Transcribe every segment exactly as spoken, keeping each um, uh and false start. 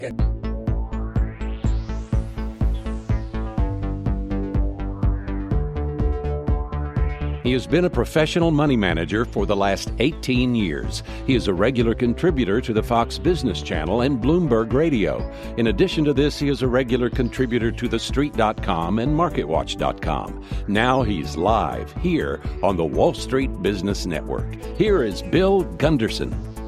He has been a professional money manager for the last eighteen years. He is a regular contributor to the Fox Business Channel and Bloomberg Radio. In addition to this, he is a regular contributor to the street dot com and market watch dot com. Now he's live here on the Wall Street Business Network. Here is Bill Gunderson.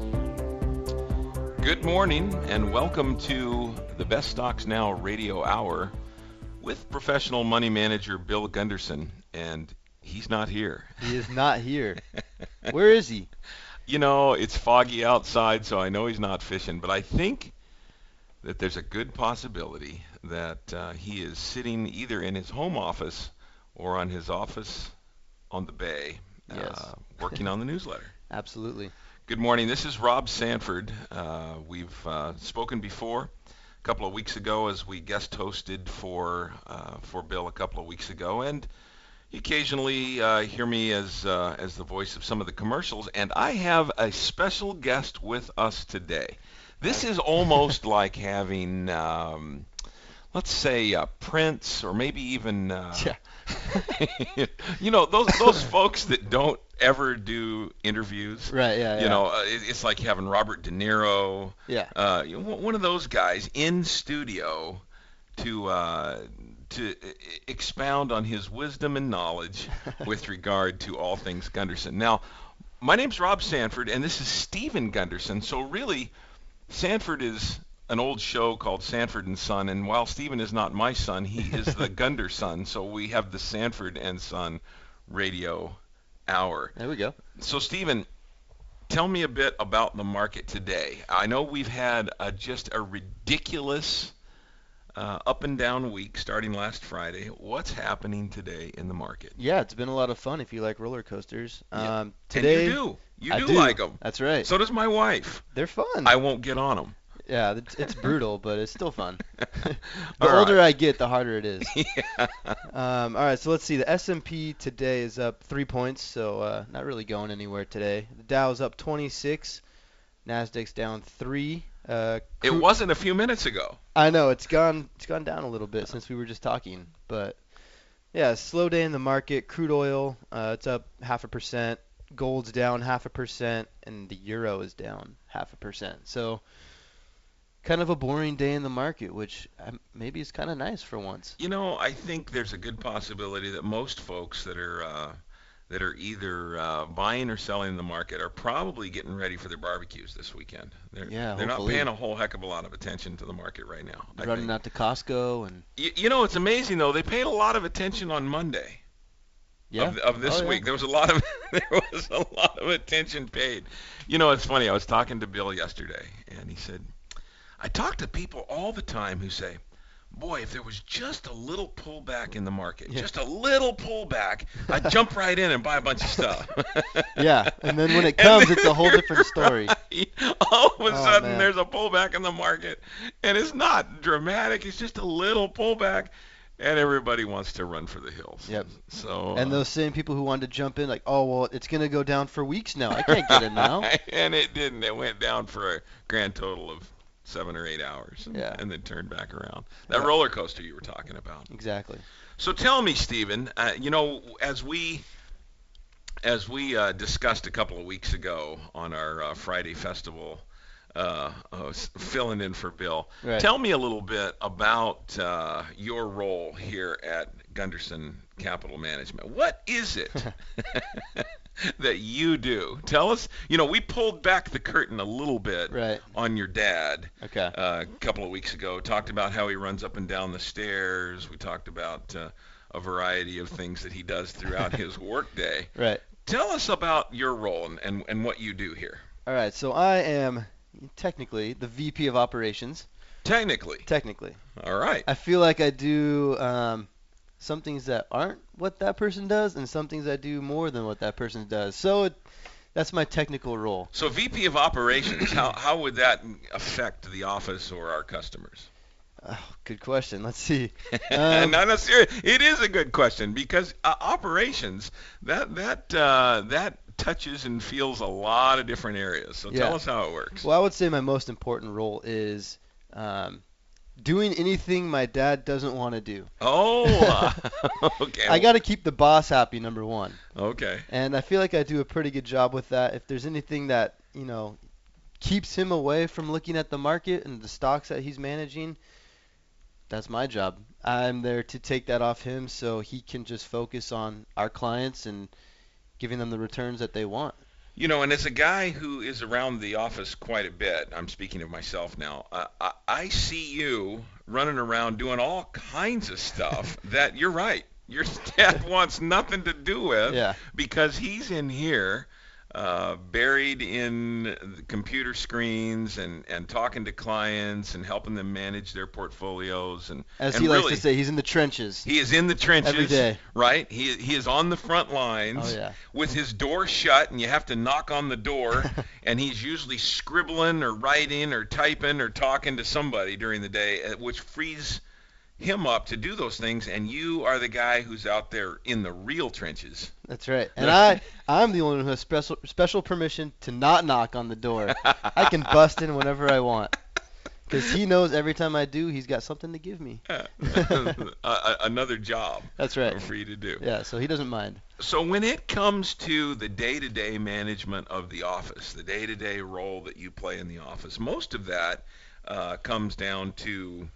Good morning and welcome to the Best Stocks Now radio hour with professional money manager Bill Gunderson. And he's not here. He is not here. Where is he? You know, it's foggy outside, so I know he's not fishing, but I think that there's a good possibility that uh, he is sitting either in his home office or on his office on the bay, yes. uh, working on the newsletter. Absolutely. Good morning. This is Rob Sanford. Uh, we've uh, spoken before a couple of weeks ago as we guest hosted for uh, for Bill a couple of weeks ago, and you occasionally uh, hear me as uh, as the voice of some of the commercials, and I have a special guest with us today. This is almost like having, um, let's say, uh, Prince, or maybe even, uh, yeah. you know, those those folks that don't ever do interviews. Right. Yeah. You yeah. know, uh, it, it's like having Robert De Niro. Yeah. Uh, you know, one of those guys in studio to. Uh, to expound on his wisdom and knowledge with regard to all things Gunderson. Now, my name's Rob Sanford, and this is Stephen Gunderson. So really, Sanford is an old show called Sanford and Son, and while Stephen is not my son, he is the Gunderson. So we have the Sanford and Son radio hour. There we go. So Stephen, tell me a bit about the market today. I know we've had a, just a ridiculous Uh, up and down week starting last Friday. What's happening today in the market? Yeah, it's been a lot of fun if you like roller coasters. Yeah. Um, today, and you do. You I do, do like them. That's right. So does my wife. They're fun. I won't get on them. Yeah, it's, it's brutal, but it's still fun. The All older right. I get, the harder it is. yeah. Um, all right, so let's see. The S and P today is up three points, so uh, not really going anywhere today. The Dow's up twenty-six. Nasdaq's down three. Uh, It cru- wasn't a few minutes ago. I know it's gone. It's gone down a little bit since we were just talking, but yeah, slow day in the market. Crude oil, uh, it's up half a percent. Gold's down half a percent, and the euro is down half a percent. So, kind of a boring day in the market, which um, maybe is kind of nice for once. You know, I think there's a good possibility that most folks that are uh, that are either uh, buying or selling in the market are probably getting ready for their barbecues this weekend. They're, Yeah, they're not hopefully. paying a whole heck of a lot of attention to the market right now. I Running think. out to Costco and You, you know, it's amazing though. They paid a lot of attention on Monday yeah, of, of this Oh, yeah. week. There was a lot of there was a lot of attention paid. You know, it's funny. I was talking to Bill yesterday, and he said, "I talk to people all the time who say, boy, if there was just a little pullback in the market, Yeah. just a little pullback, I'd jump right in and buy a bunch of stuff." Yeah, and then when it And comes, then- it's a whole different story. Right. All of a Oh, sudden, man. there's a pullback in the market, and it's not dramatic. It's just a little pullback, and everybody wants to run for the hills. Yep. So. And uh, those same people who wanted to jump in, like, oh well, it's gonna go down for weeks now. I can't get in now. And it didn't. It went down for a grand total of seven or eight hours, and, Yeah. and then turned back around. That Yeah. roller coaster you were talking about. Exactly. So tell me, Stephen, uh, you know, as we as we uh, discussed a couple of weeks ago on our uh, Friday festival, uh, uh, s- filling in for Bill, Right. tell me a little bit about uh, your role here at Gunderson Capital Management. What is it that you do? Tell us. You know, we pulled back the curtain a little bit Right. on your dad Okay. uh, a couple of weeks ago. Talked about how he runs up and down the stairs. We talked about uh, a variety of things that he does throughout his workday. Right. Tell us about your role and, and, and what you do here. All right. So I am technically the V P of operations. Technically. Technically, All right. I feel like I do um, some things that aren't what that person does, and some things I do more than what that person does. So it, that's my technical role. So V P of operations, how, how would that affect the office or our customers? Oh, good question. Let's see. Um, no, no, seriously, it is a good question because uh, operations that that uh, that touches and feels a lot of different areas. So Yeah. tell us how it works. Well, I would say my most important role is Um, doing anything my dad doesn't want to do. Oh, okay. I got to keep the boss happy, number one. Okay. And I feel like I do a pretty good job with that. If there's anything that, you know, keeps him away from looking at the market and the stocks that he's managing, that's my job. I'm there to take that off him so he can just focus on our clients and giving them the returns that they want. You know, and as a guy who is around the office quite a bit, I'm speaking of myself now, uh, I, I see you running around doing all kinds of stuff that, you're right, your dad wants nothing to do with, Yeah. because he's in here uh, buried in the computer screens and, and talking to clients and helping them manage their portfolios. And As and he really, likes to say, he's in the trenches. he is in the trenches Every day. Right? He he is on the front lines Oh, yeah. with his door shut, and you have to knock on the door, and he's usually scribbling or writing or typing or talking to somebody during the day, uh, which frees him up to do those things, and you are the guy who's out there in the real trenches. That's right. And I, I'm the only one who has special special permission to not knock on the door. I can bust in whenever I want. Because he knows every time I do, he's got something to give me. uh, another job That's right. for you to do. Yeah, so he doesn't mind. So when it comes to the day-to-day management of the office, the day-to-day role that you play in the office, most of that uh, comes down to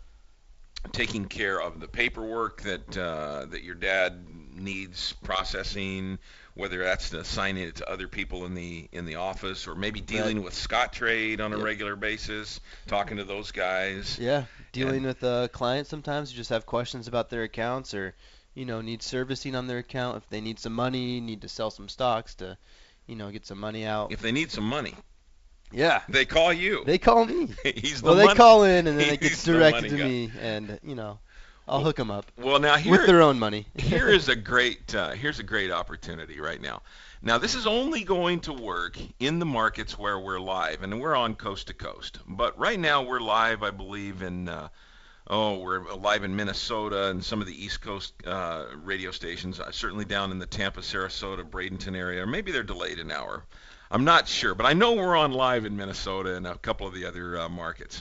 taking care of the paperwork that uh, that your dad needs processing, whether that's to assigning it to other people in the in the office, or maybe dealing Right. with Scottrade on a Yep. regular basis, talking to those guys. Yeah, dealing And- with uh, clients sometimes who just have questions about their accounts or, you know, need servicing on their account. If they need some money, need to sell some stocks to, you know, get some money out. If they need some money, Yeah. they call you. They call me. He's the Well, they money. call in and then it He's gets the directed money to guy. me, and you know, I'll hook them up Well, now here with their own money. here is a great uh, here's a great opportunity right now. Now, this is only going to work in the markets where we're live, and we're on coast to coast. But right now we're live, I believe, in uh, oh, we're live in Minnesota and some of the East Coast uh, radio stations. Uh, certainly down in the Tampa, Sarasota, Bradenton area, or maybe they're delayed an hour. I'm not sure, but I know we're on live in Minnesota and a couple of the other uh, markets.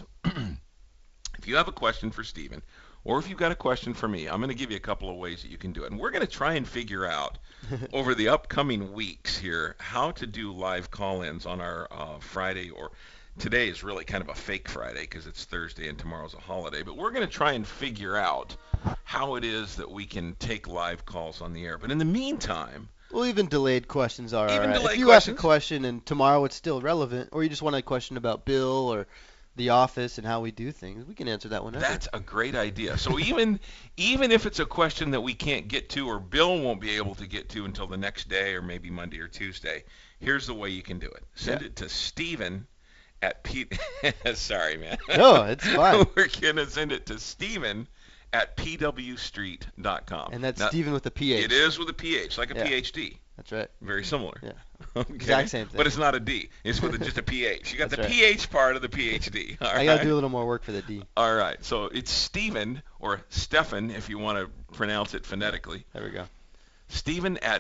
If you have a question for Stephen, or if you've got a question for me, I'm going to give you a couple of ways that you can do it. And we're going to try and figure out over the upcoming weeks here how to do live call-ins on our uh, Friday, or today is really kind of a fake Friday because it's Thursday and tomorrow's a holiday. But we're going to try and figure out how it is that we can take live calls on the air. But in the meantime, Well, even delayed questions are Even all right. delayed If you questions. ask a question and tomorrow it's still relevant, or you just want a question about Bill or the office and how we do things, we can answer that whenever. that's a great idea. So even even if it's a question that we can't get to, or Bill won't be able to get to until the next day, or maybe Monday or Tuesday, here's the way you can do it. Send Yeah. it to Stephen at P. Sorry, man. No, it's fine. We're gonna send it to Stephen at p w street dot com. And that's Now, Stephen with a P H. It is with a P H, like a Yeah. P H D. That's right. Very similar. Yeah. Okay. Exact same thing. But it's not a D. It's with a, just a P H. You got That's the right. P H part of the P H D. All I got to right? do a little more work for the D. All right, so it's Stephen, or Stefan if you want to pronounce it phonetically. There we go. Stephen at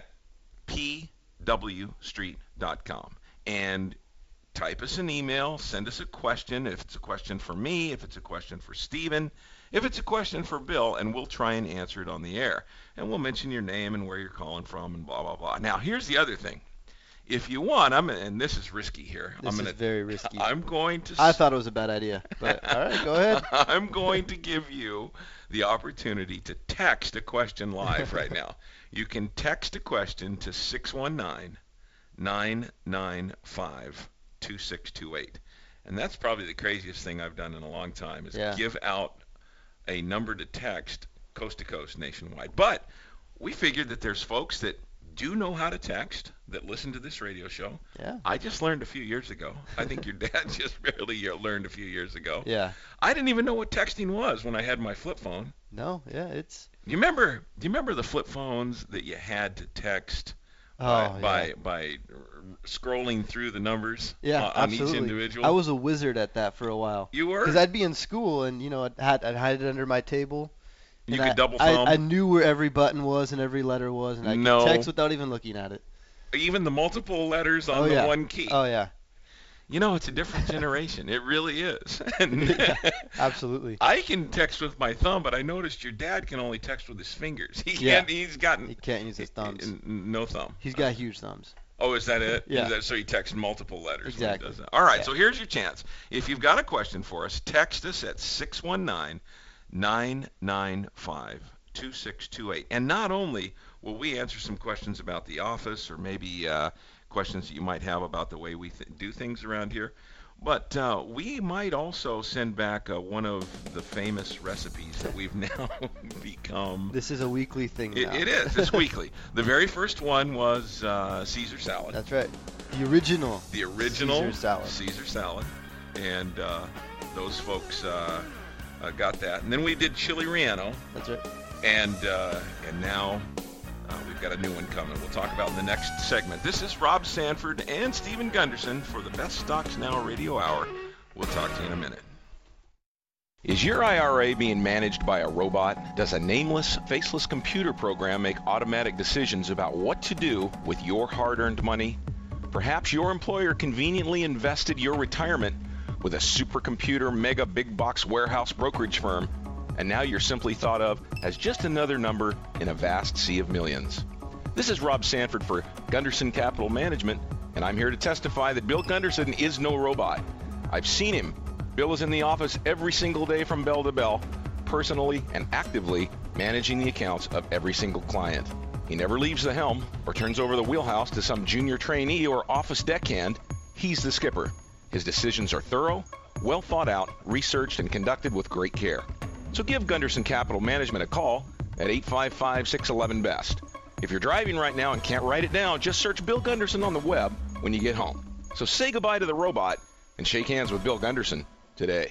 p w street dot com. And type us an email, send us a question, if it's a question for me, if it's a question for Stephen, if it's a question for Bill, and we'll try and answer it on the air. And we'll mention your name and where you're calling from and blah, blah, blah. Now, here's the other thing. If you want, I'm and this is risky here. This I'm is gonna, very risky. I'm going to I thought it was a bad idea, but all right, go ahead. I'm going to give you the opportunity to text a question live right now. You can text a question to six one nine, nine nine five, two six two eight. And that's probably the craziest thing I've done in a long time, is Yeah. give out a number to text coast to coast nationwide. But we figured that there's folks that do know how to text that listen to this radio show. Yeah. I just learned a few years ago. I think your dad just barely uh, learned a few years ago. Yeah. I didn't even know what texting was when I had my flip phone. No, yeah, it's Do you remember? Do you remember the flip phones that you had to text by oh, by, yeah. by scrolling through the numbers Yeah, on, on each absolutely. individual? I was a wizard at that for a while. You were? Because I'd be in school and you know I'd had I'd hide it under my table. You and could I, double I, thumb? I knew where every button was and every letter was, and I No. could text without even looking at it. Even the multiple letters on Oh, the yeah. one key. Oh yeah. You know, it's a different generation. It really is. And Yeah, absolutely. I can text with my thumb, but I noticed your dad can only text with his fingers. He Yeah. can't. He's gotten He can't use his thumbs. n- n- no thumb. He's got huge thumbs. Oh, is that it? Yeah. Is that, so he texts multiple letters Exactly. when he does that. All right, Yeah. so here's your chance. If you've got a question for us, text us at six one nine, nine nine five, two six two eight. And not only will we answer some questions about the office or maybe uh, questions that you might have about the way we th- do things around here, but uh, we might also send back uh, one of the famous recipes that we've now become. This is a weekly thing It, now. it is. It's weekly. The very first one was uh, Caesar salad. That's right. The original. The original Caesar salad. Caesar salad. And uh, those folks uh, uh, got that. And then we did chili relleno. That's right. And uh, and now uh, we've got a new one coming. We'll talk about in the next segment. This is Rob Sanford and Stephen Gunderson for the Best Stocks Now Radio Hour. We'll talk to you in a minute. Is your I R A being managed by a robot? Does a nameless, faceless computer program make automatic decisions about what to do with your hard-earned money? Perhaps your employer conveniently invested your retirement with a supercomputer mega big box warehouse brokerage firm, and now you're simply thought of as just another number in a vast sea of millions. This is Rob Sanford for Gunderson Capital Management, and I'm here to testify that Bill Gunderson is no robot. I've seen him. Bill is in the office every single day from bell to bell, personally and actively managing the accounts of every single client. He never leaves the helm or turns over the wheelhouse to some junior trainee or office deckhand. He's the skipper. His decisions are thorough, well thought out, researched, and conducted with great care. So give Gunderson Capital Management a call at eight five five, six one one, B E S T. If you're driving right now and can't write it down, just search Bill Gunderson on the web when you get home. So say goodbye to the robot and shake hands with Bill Gunderson today.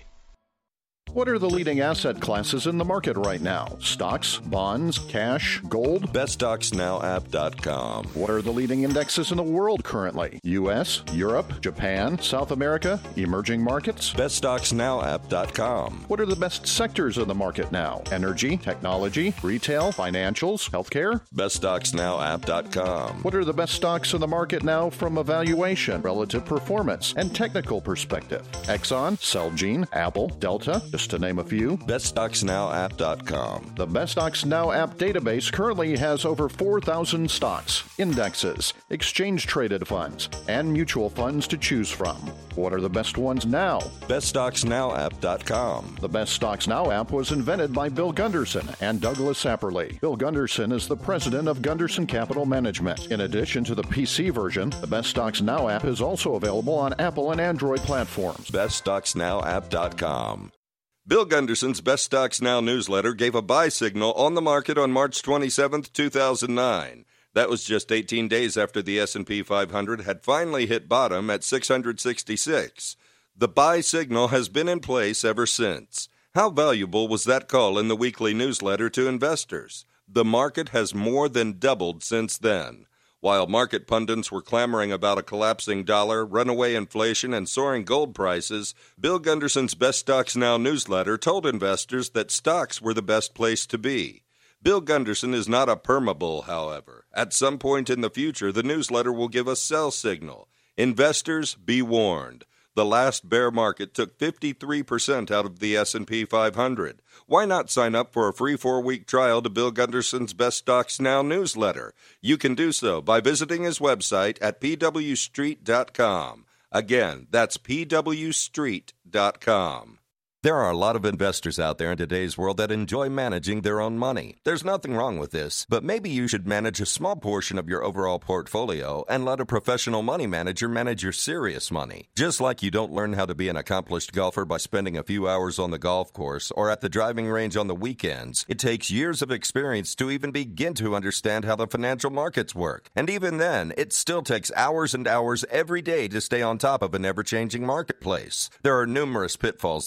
What are the leading asset classes in the market right now? Stocks, bonds, cash, gold? best stocks now app dot com. What are the leading indexes in the world currently? U S, Europe, Japan, South America, emerging markets? best stocks now app dot com. What are the best sectors in the market now? Energy, technology, retail, financials, healthcare? best stocks now app dot com. What are the best stocks in the market now from a valuation, relative performance, and technical perspective? Exxon, Celgene, Apple, Delta, just to name a few. best stocks now app dot com. The Best Stocks Now app database currently has over four thousand stocks, indexes, exchange-traded funds, and mutual funds to choose from. What are the best ones now? best stocks now app dot com. The Best Stocks Now app was invented by Bill Gunderson and Douglas Sapperly. Bill Gunderson is the president of Gunderson Capital Management. In addition to the P C version, the Best Stocks Now app is also available on Apple and Android platforms. best stocks now app dot com. Bill Gunderson's Best Stocks Now newsletter gave a buy signal on the market on March twenty-seventh, two thousand nine. That was just eighteen days after the S and P five hundred had finally hit bottom at six hundred sixty-six. The buy signal has been in place ever since. How valuable was that call in the weekly newsletter to investors? The market has more than doubled since then. While market pundits were clamoring about a collapsing dollar, runaway inflation, and soaring gold prices, Bill Gunderson's Best Stocks Now newsletter told investors that stocks were the best place to be. Bill Gunderson is not a permabull, however. At some point in the future, the newsletter will give a sell signal. Investors, be warned. The last bear market took fifty-three percent out of the S and P five hundred. Why not sign up for a free four-week trial to Bill Gunderson's Best Stocks Now newsletter? You can do so by visiting his website at p w street dot com. Again, that's p w street dot com. There are a lot of investors out there in today's world that enjoy managing their own money. There's nothing wrong with this, but maybe you should manage a small portion of your overall portfolio and let a professional money manager manage your serious money. Just like you don't learn how to be an accomplished golfer by spending a few hours on the golf course or at the driving range on the weekends, it takes years of experience to even begin to understand how the financial markets work. And even then, it still takes hours and hours every day to stay on top of an ever-changing marketplace. There are numerous pitfalls that can stand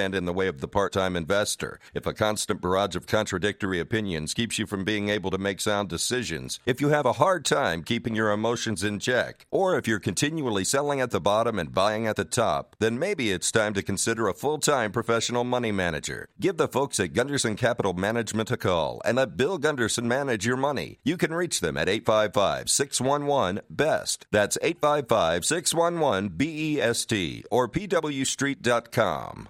stand in the way of the part-time investor, if a constant barrage of contradictory opinions keeps you from being able to make sound decisions, if you have a hard time keeping your emotions in check, or if you're continually selling at the bottom and buying at the top, then maybe it's time to consider a full-time professional money manager. Give the folks at Gunderson Capital Management a call and let Bill Gunderson manage your money. You can reach them at eight five five, six one one, B E S T. That's eight five five, six one one, B E S T or P W street dot com.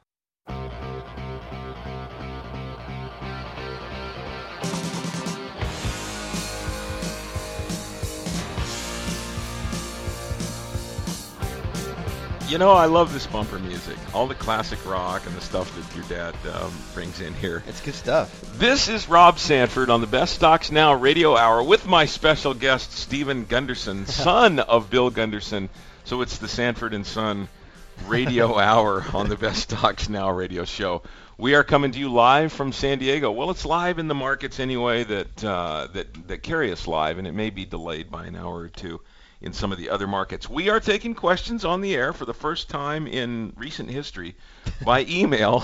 You know, I love this bumper music. All the classic rock and the stuff that your dad um, brings in here. It's good stuff. This is Rob Sanford on the Best Stocks Now Radio Hour with my special guest, Stephen Gunderson, son of Bill Gunderson. So it's the Sanford and Son Radio Hour on the Best Stocks Now Radio Show. We are coming to you live from San Diego. Well, it's live in the markets anyway that uh, that that carry us live, and it may be delayed by an hour or two in some of the other markets. We are taking questions on the air for the first time in recent history by email,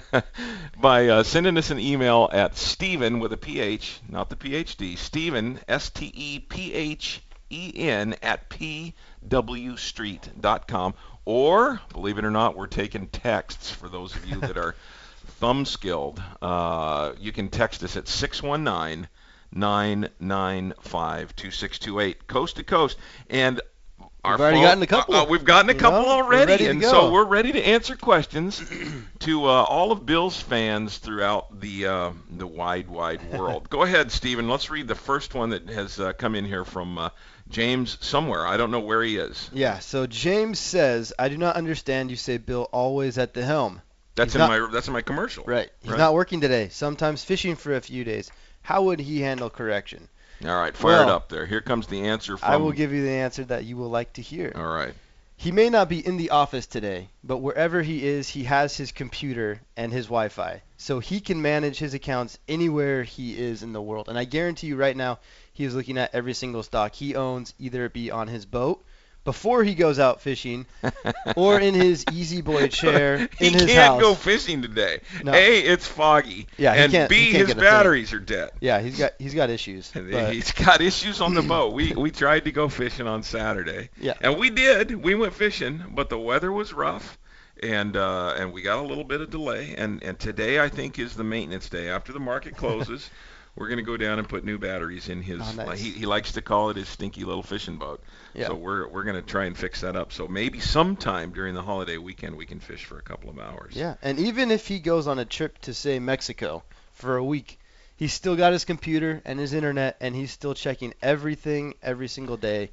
by uh, sending us an email at Stephen with a P H, not the P H D, Stephen, S T E P H E N, at P W street dot com. Or, believe it or not, we're taking texts for those of you that are thumb skilled. Uh, you can text us at six one nine, nine nine five, two six two eight, coast to coast. And our We've already phone, gotten a couple. Uh, uh, we've gotten a You couple know, already, we're ready to and go. so we're ready to answer questions to uh, all of Bill's fans throughout the uh, the wide, wide world. Go ahead, Stephen. Let's read the first one that has uh, come in here from uh, James somewhere. I don't know where he is. Yeah, so James says, I do not understand you say Bill always at the helm. That's He's in not- my that's in my commercial. Right. He's Right. not working today, sometimes fishing for a few days. How would he handle correction? All right, fire it Well, up there. Here comes the answer from. I will give you the answer that you will like to hear. All right. He may not be in the office today, but wherever he is, he has his computer and his Wi-Fi. So he can manage his accounts anywhere he is in the world. And I guarantee you right now, he is looking at every single stock he owns, either it be on his boat before he goes out fishing or in his Easy Boy chair he in his can't house. go fishing today. No. A, it's foggy. Yeah, he and can't- B, he can't his get a thing. batteries are dead. Yeah, he's got he's got issues. But He's got issues on the boat. We we tried to go fishing on Saturday. Yeah. And we did. We went fishing, but the weather was rough, and uh, and we got a little bit of delay. And, and today I think is the maintenance day. After the market closes, we're going to go down and put new batteries in his. Oh, nice. he he likes to call it his stinky little fishing boat. Yeah. So we're we're going to try and fix that up. So maybe sometime during the holiday weekend we can fish for a couple of hours. yeah, and even if he goes on a trip to say Mexico for a week, he's still got his computer and his internet, and he's still checking everything every single day.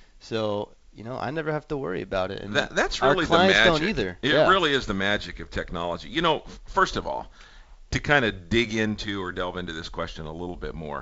So, you know, I never have to worry about it. And That, that's our really the clients magic. don't either. It Yeah. really is the magic of technology. You know, f- first of all, to kind of dig into or delve into this question a little bit more,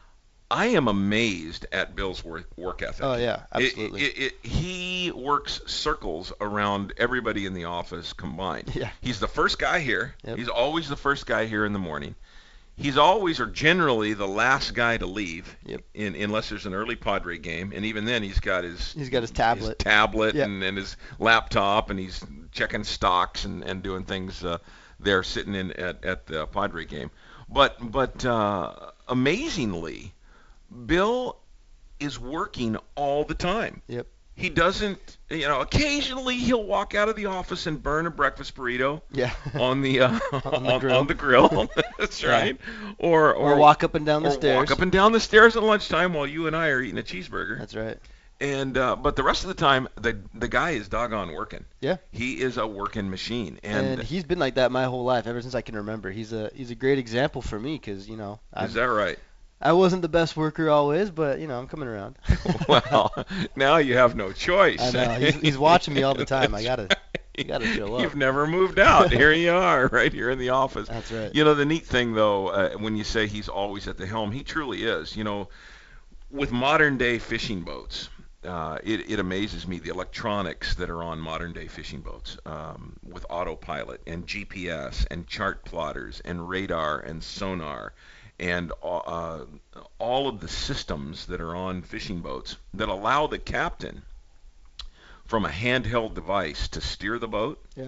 I am amazed at Bill's work, work ethic. Oh, yeah, It- absolutely. It, it, he works circles around everybody in the office combined. Yeah. He's the first guy here. Yep. He's always the first guy here in the morning. He's always or generally the last guy to leave, Yep. in, unless there's an early Padre game, and even then he's got his He's got his tablet. his tablet Yeah. and, and his laptop, and he's checking stocks and, and doing things uh, there, sitting in at, at the Padre game. But but uh, amazingly, Bill is working all the time. Yep. He doesn't, you know, occasionally he'll walk out of the office and burn a breakfast burrito Yeah. on the uh, On the on, grill. on the grill. That's Yeah. right. Or, Or walk up and down the or stairs. walk up and down the stairs at lunchtime while you and I are eating a cheeseburger. That's right. And uh, but the rest of the time, the the guy is doggone working. Yeah. He is a working machine. And, And, he's been like that my whole life, ever since I can remember. He's a he's a great example for me because, you know, I is that right? I wasn't the best worker always, but, you know, I'm coming around. Well, now you have no choice. I know. He's, he's watching me all the time. I gotta, I gotta show up. You've never moved out. Here you are, right here in the office. That's right. You know, the neat thing, though, uh, when you say he's always at the helm, he truly is. You know, with modern-day fishing boats, uh, it, it amazes me the electronics that are on modern-day fishing boats, um, with autopilot and G P S and chart plotters and radar and sonar and uh, all of the systems that are on fishing boats that allow the captain from a handheld device to steer the boat. Yeah.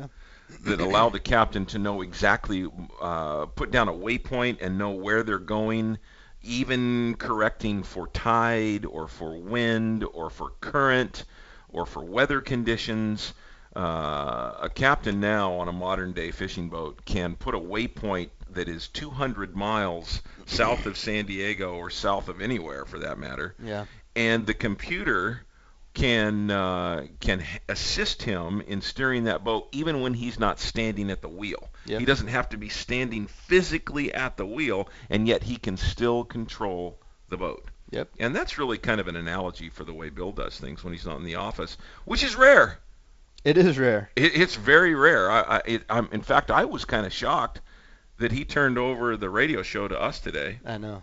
that allow the captain to know exactly, uh, put down a waypoint and know where they're going, even correcting for tide or for wind or for current or for weather conditions. Uh, a captain now on a modern day fishing boat can put a waypoint that is two hundred miles south of San Diego or south of anywhere for that matter. Yeah. And the computer can uh, can assist him in steering that boat even when he's not standing at the wheel. Yep. He doesn't have to be standing physically at the wheel, and yet he can still control the boat. Yep. And that's really kind of an analogy for the way Bill does things when he's not in the office, which is rare. It is rare. It, it's very rare. I, I, it, I'm, in fact, I was kind of shocked that he turned over the radio show to us today. I know.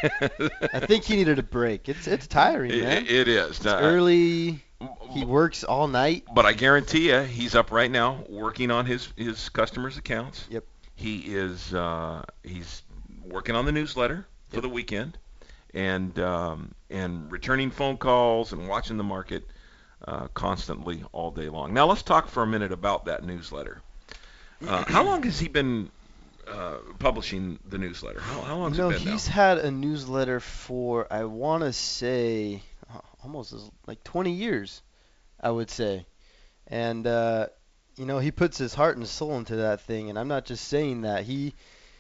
I think he needed a break. It's it's tiring, It, man. it is. It's Uh, early. He works all night. But I guarantee you, he's up right now working on his, his customers' accounts. Yep. He is uh, he's working on the newsletter for Yep. the weekend, and um, and returning phone calls and watching the market uh, constantly all day long. Now let's talk for a minute about that newsletter. Uh, how long has he been uh, publishing the newsletter? How, how long has No, it been he's now? had a newsletter for, I want to say, uh, almost as- like twenty years, I would say. And, uh, you know, he puts his heart and soul into that thing. And I'm not just saying that. He,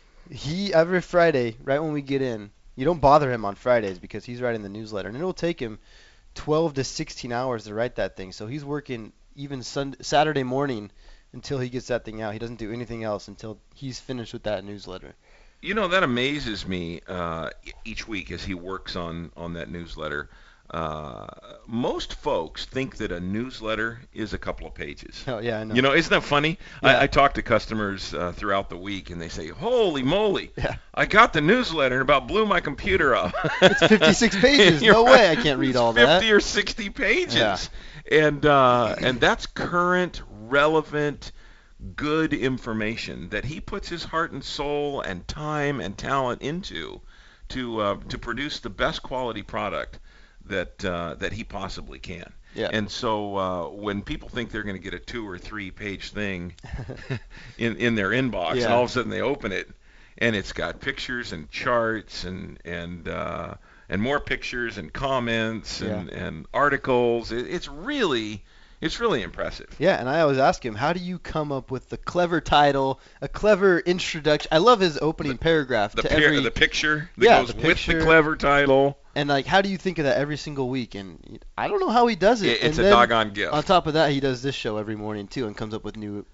he every Friday, right when we get in, you don't bother him on Fridays because he's writing the newsletter. And it'll take him twelve to sixteen hours to write that thing. So he's working even Sunday, Saturday morning until he gets that thing out. He doesn't do anything else until he's finished with that newsletter. You know, that amazes me uh, e- each week as he works on, on that newsletter. Uh, most folks think that a newsletter is a couple of pages. Oh, yeah, I know. You know, isn't that funny? Yeah. I, I talk to customers uh, throughout the week, and they say, holy moly, Yeah. I got the newsletter and about blew my computer up. It's fifty-six pages. You're No right. way I can't read It's all that. fifty or sixty pages. Yeah. And, uh, and that's current, relevant, good information that he puts his heart and soul and time and talent into to uh, to produce the best quality product that uh, that he possibly can. Yeah. And so uh, when people think they're going to get a two or three page thing in in their inbox, and Yeah. all of a sudden they open it, and it's got pictures and charts and and uh, and more pictures and comments and, and articles. It, it's really it's really impressive. Yeah, and I always ask him, how do you come up with the clever title, a clever introduction? I love his opening paragraph The to pic- every, the picture that Yeah, goes the with picture. the clever title. and like, how do you think of that every single week? And I don't know how he does it. It- it's and a then doggone gift. On top of that, he does this show every morning too, and comes up with new,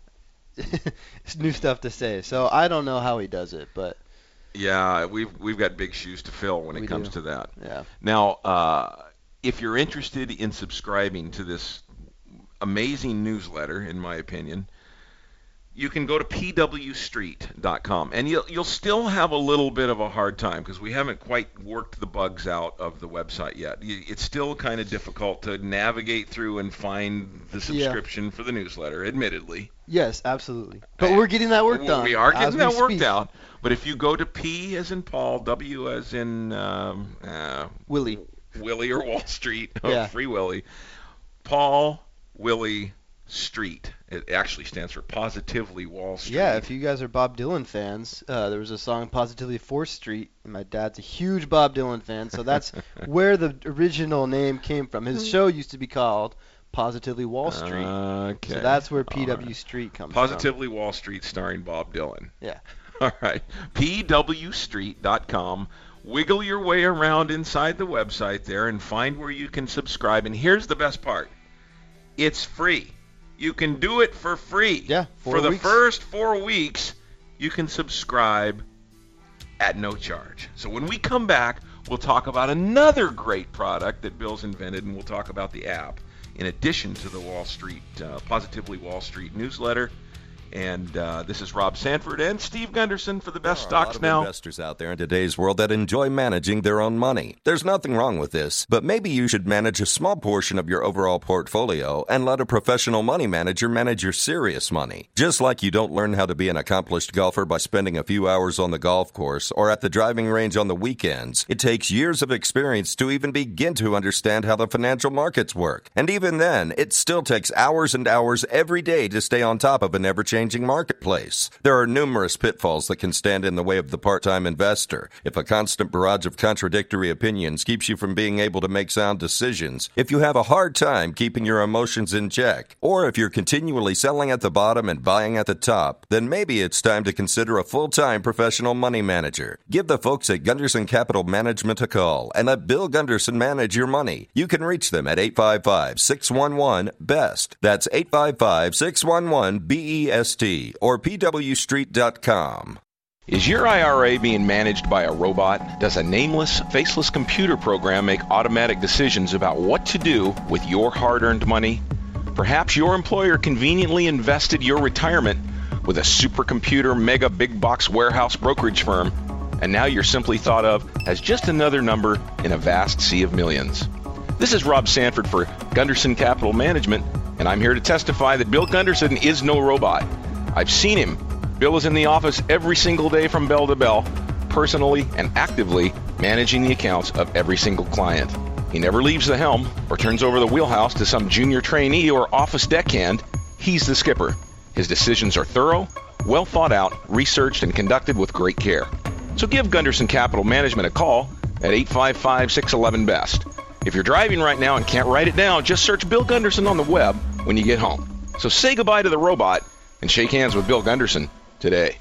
new stuff to say. So I don't know how he does it, but Yeah, we've we've got big shoes to fill when it We comes do. to that. yeah, Now, uh, if you're interested in subscribing to this amazing newsletter, in my opinion, you can go to p w street dot com, and you'll you'll still have a little bit of a hard time because we haven't quite worked the bugs out of the website yet. You- It's still kind of difficult to navigate through and find the subscription for the newsletter, admittedly. yes, absolutely. But we're getting that work done. We are as getting we that worked speak. out. But if you go to P as in Paul, W as in um, uh, Willie. Willie or Wall Street, Yeah. Free Willie, Paul Willie Street. It actually stands for Positively Wall Street. Yeah, if you guys are Bob Dylan fans, uh, there was a song Positively fourth Street, and my dad's a huge Bob Dylan fan, so that's where the original name came from. His show used to be called Positively Wall Street, Okay. so that's where All P W right. Street comes Positively Wall Street starring Bob Dylan. Yeah. All right. p w street dot com. Wiggle your way around inside the website there and find where you can subscribe. And here's the best part. It's free. You can do it for free. Yeah, four For the weeks. first four weeks, you can subscribe at no charge. So when we come back, we'll talk about another great product that Bill's invented, and we'll talk about the app in addition to the Wall Street, uh, Positively Wall Street newsletter. And uh, this is Rob Sanford and Steve Gunderson for the Best There are a lot Stocks of Now. investors out there in today's world that enjoy managing their own money. There's nothing wrong with this, but maybe you should manage a small portion of your overall portfolio and let a professional money manager manage your serious money. Just like you don't learn how to be an accomplished golfer by spending a few hours on the golf course or at the driving range on the weekends, it takes years of experience to even begin to understand how the financial markets work. And even then, it still takes hours and hours every day to stay on top of an ever-changing changing marketplace. There are numerous pitfalls that can stand in the way of the part-time investor. If a constant barrage of contradictory opinions keeps you from being able to make sound decisions, if you have a hard time keeping your emotions in check, or if you're continually selling at the bottom and buying at the top, then maybe it's time to consider a full-time professional money manager. Give the folks at Gunderson Capital Management a call and let Bill Gunderson manage your money. You can reach them at eight five five, six one one, B E S T. That's eight five five, six one one, B E S T or P W street dot com. Is your I R A being managed by a robot? Does a nameless, faceless computer program make automatic decisions about what to do with your hard-earned money? Perhaps your employer conveniently invested your retirement with a supercomputer mega big box warehouse brokerage firm, and now you're simply thought of as just another number in a vast sea of millions. This is Rob Sanford for Gunderson Capital Management, and I'm here to testify that Bill Gunderson is no robot. I've seen him. Bill is in the office every single day from bell to bell, personally and actively managing the accounts of every single client. He never leaves the helm or turns over the wheelhouse to some junior trainee or office deckhand. He's the skipper. His decisions are thorough, well thought out, researched, and conducted with great care. So give Gunderson Capital Management a call at eight five five, six one one, B E S T. If you're driving right now and can't write it down, just search Bill Gunderson on the web when you get home. So say goodbye to the robot and shake hands with Bill Gunderson today.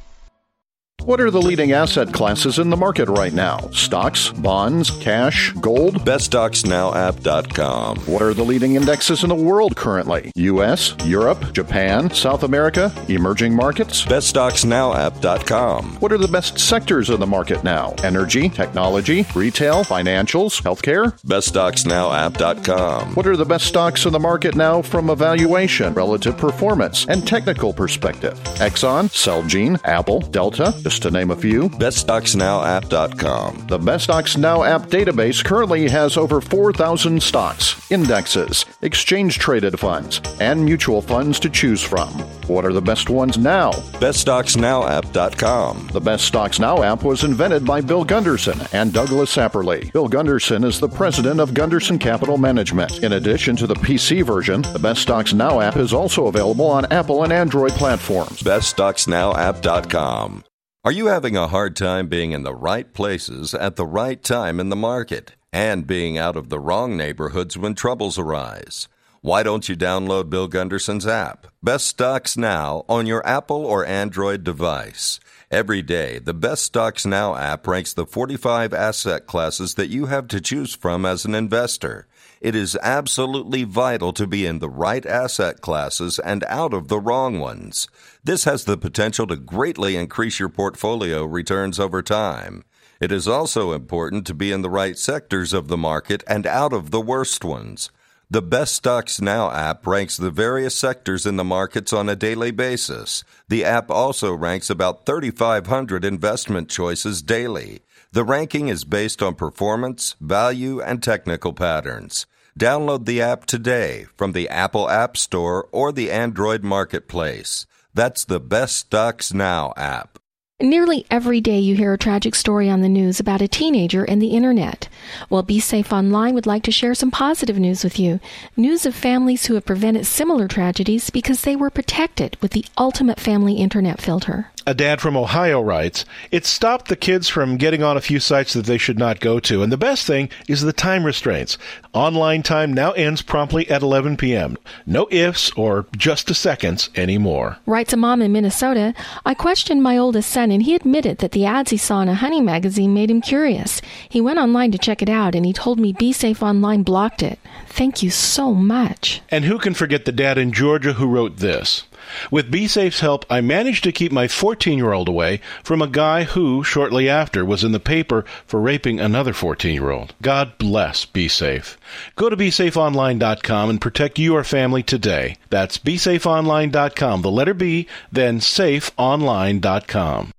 What are the leading asset classes in the market right now? Stocks, bonds, cash, gold? best stocks now app dot com. What are the leading indexes in the world currently? U S, Europe, Japan, South America, emerging markets? best stocks now app dot com. What are the best sectors in the market now? Energy, technology, retail, financials, healthcare? best stocks now app dot com. What are the best stocks in the market now from a valuation, relative performance, and technical perspective? Exxon, Celgene, Apple, Delta, just to name a few. best stocks now app dot com. The Best Stocks Now app database currently has over four thousand stocks, indexes, exchange-traded funds, and mutual funds to choose from. What are the best ones now? best stocks now app dot com. The Best Stocks Now app was invented by Bill Gunderson and Douglas Apperly. Bill Gunderson is the president of Gunderson Capital Management. In addition to the P C version, the Best Stocks Now app is also available on Apple and Android platforms. best stocks now app dot com. Are you having a hard time being in the right places at the right time in the market and being out of the wrong neighborhoods when troubles arise? Why don't you download Bill Gunderson's app, Best Stocks Now, on your Apple or Android device? Every day, the Best Stocks Now app ranks the forty-five asset classes that you have to choose from as an investor. It is absolutely vital to be in the right asset classes and out of the wrong ones. This has the potential to greatly increase your portfolio returns over time. It is also important to be in the right sectors of the market and out of the worst ones. The Best Stocks Now app ranks the various sectors in the markets on a daily basis. The app also ranks about thirty-five hundred investment choices daily. The ranking is based on performance, value, and technical patterns. Download the app today from the Apple App Store or the Android Marketplace. That's the Best Stocks Now app. Nearly every day you hear a tragic story on the news about a teenager and the internet. Well, Be Safe Online would like to share some positive news with you. News of families who have prevented similar tragedies because they were protected with the ultimate family internet filter. A dad from Ohio writes, "It stopped the kids from getting on a few sites that they should not go to, and the best thing is the time restraints. Online time now ends promptly at eleven p.m. No ifs or just a seconds anymore." Writes a mom in Minnesota, "I questioned my oldest son, and he admitted that the ads he saw in a hunting magazine made him curious. He went online to check it out, and he told me Be Safe Online blocked it. Thank you so much." And who can forget the dad in Georgia who wrote this? "With BeSafe's help, I managed to keep my fourteen-year-old away from a guy who, shortly after, was in the paper for raping another fourteen-year-old. God bless BeSafe. Go to be safe online dot com and protect your family today. That's be safe online dot com, the letter B, then safe online dot com.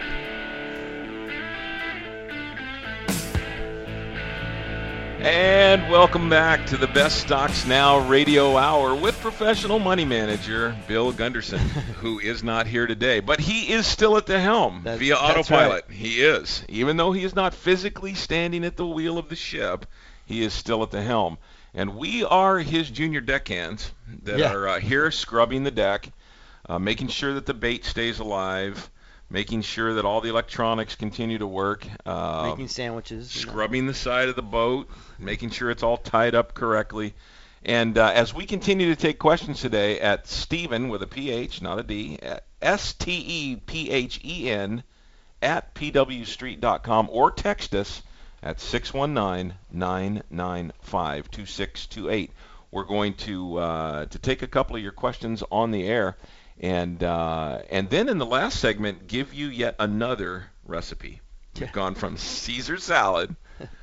And And welcome back to the Best Stocks Now Radio Hour with professional money manager Bill Gunderson, who is not here today, but he is still at the helm That's, via that's autopilot. Right. He is. Even though he is not physically standing at the wheel of the ship, he is still at the helm. And we are his junior deckhands that Yeah. are uh, here scrubbing the deck, uh, making sure that the bait stays alive, making sure that all the electronics continue to work. Uh, Making sandwiches. you know. Scrubbing the side of the boat, making sure it's all tied up correctly. And uh, as we continue to take questions today at Stephen with a P H, not a D, at S T E P H E N at P W street dot com or text us at six one nine, nine nine five, two six two eight. We're going to uh, to take a couple of your questions on the air. And uh, and then in the last segment, give you yet another recipe. We've gone from Caesar salad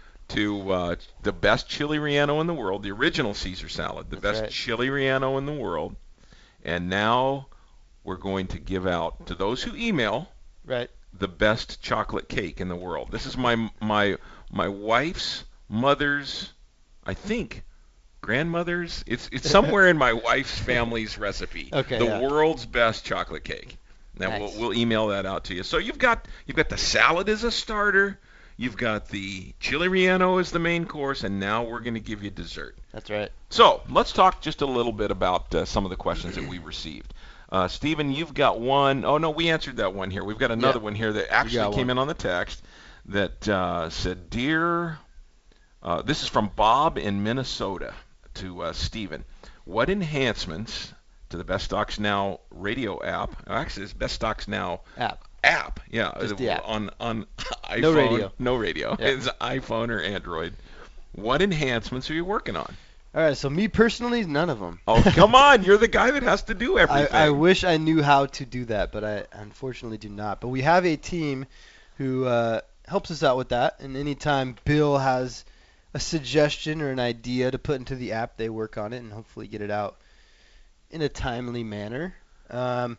to uh, the best chili relleno in the world, the original Caesar salad, the That's best right. chili relleno in the world. And now we're going to give out to those who email Right. the best chocolate cake in the world. This is my my my wife's mother's, I think, grandmother's. It's it's somewhere in my wife's family's recipe. Okay, The yeah. world's best chocolate cake. Now Nice. we'll we'll email that out to you. So you've got you've got the salad as a starter, you've got the chili relleno as the main course, and now we're going to give you dessert. That's right. So let's talk just a little bit about uh, some of the questions that we received. Uh, Stephen, you've got one. Oh no, we answered that one here. We've got another Yeah. one here that actually got came one. in on the text that uh, said, "Dear," uh, this is from Bob in Minnesota to uh, Stephen. What enhancements to the Best Stocks Now radio app? Actually, it's Best Stocks Now App. app. Yeah, Just the app. on on iPhone. No radio. No radio. Yeah. It's iPhone or Android. What enhancements are you working on? All right. So me personally, none of them. Oh, come on. You're the guy that has to do I, everything. I wish I knew how to do that, but I unfortunately do not. But we have a team who uh, helps us out with that. And anytime Bill has a suggestion or an idea to put into the app, they work on it and hopefully get it out in a timely manner. Um,